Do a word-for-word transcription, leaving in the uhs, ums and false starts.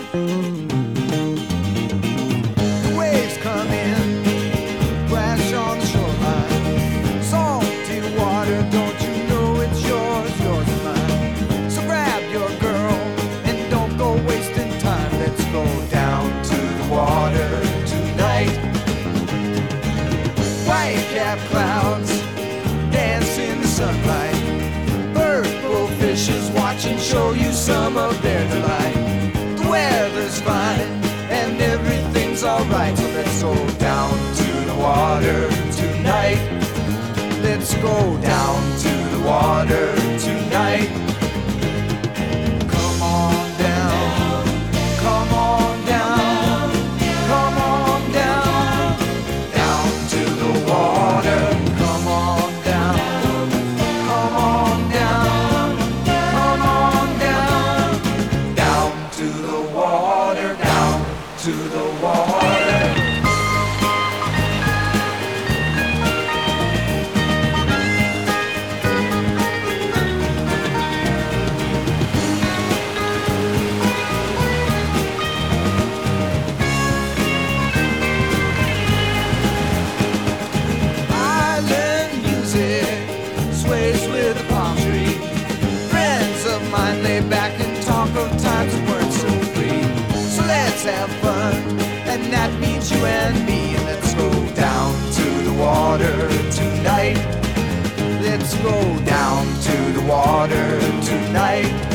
The waves come in, crash on the shoreline. Salty water, don't you know it's yours, yours and mine. So grab your girl and don't go wasting time. Let's go down to the water tonight. White cap clouds dance in the sunlight. Purple fishes watch and show you some of their delight. The weather's fine and everything's alright. So let's go down to the water tonight. Let's go down to the water tonight. Come on down, come on down, come on down, down to the water. Come on down, come on down, come on down, down to the water, down to the water. Island music sways with the palm tree. Friends of mine lay back and talk of times that weren't so free. So let's have fun, and that means you and me. And let's go down to the water tonight. Let's go down to the water tonight.